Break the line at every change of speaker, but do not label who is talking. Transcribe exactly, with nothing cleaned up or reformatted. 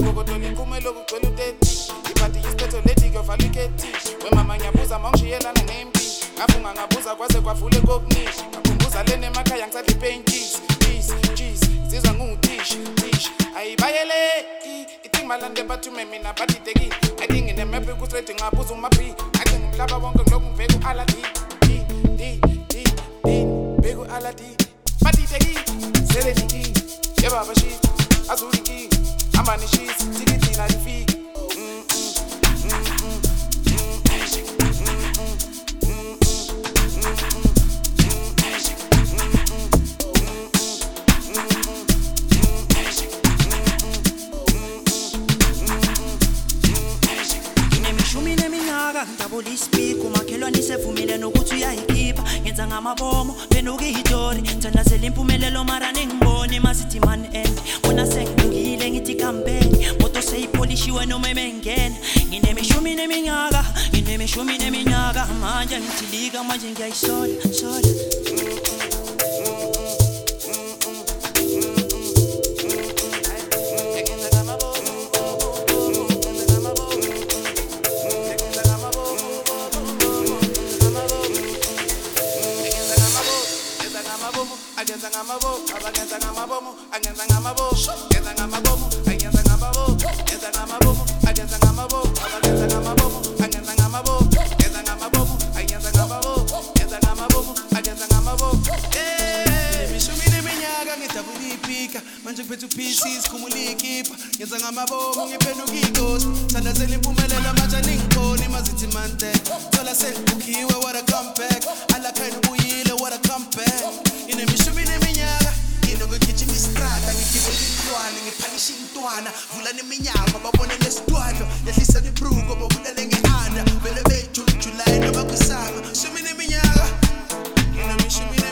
Ukuthola inkume lokugcwele uteti iphathi yisiphetho leti kuyovala iketi wemama ngiyabuza mawungishiyelana nempi ngafunga ngabuza kwaze kwavule kokunisha ngakhumbuza lena emakhaya ngisadla ipaintisi cheese cheese zizwa ngutishi tishi ayibayele ithi malande bathume mina batideki athi nginemepe kustraight ngabuza umapi athi ngumhlaba wonke kulokhu ngibheka u-aladi di di di di bheka u-aladi batideki selediki yebaba shit azuliki amani shit tikithi nalifiki
ngidabula ispeak umakhelwane sevumile nokuthi uyayikhipha ngenza ngamabomo benukuyitori thandazela impumelelo mara nengibone masithi man end bona sengilungile ngithi campaign moto seyipolishiwe noma emengena nginemishumi neminyaka nginemishumi neminyaka manje ngithilika manje ngiyayisola sola
Agenza ngamabo, abagenza ngamabomo, agenza ngamabo, agenza ngamabomo, agenza ngamabomo, agenza ngamabomo, agenza ngamabomo, abagenza ngamabomo, agenza ngamabomo, agenza ngamabomo, agenza ngamabomo, agenza ngamabomo, agenza ngamabomo. Eh, mishumi neminyaka ngidabula ipika, manje ngiphethe u-pieces khumula ikhipha, ngenza ngamabomo ngiphenduka ikosi, thandazela impumelelo manje ningiboni mazithi mante, thola selibukhiwe what a comeback, alakhayina ubuyile what a comeback. Inemishumi neminyaka inokugijima istrada ngigibela intwana ngiphanisha intwana vula neminyango babone lesitwadlo yehlisa ibruko bobulele ngeanda vele bejulujulayi noma kwisanga shumi neminyaka inemishumi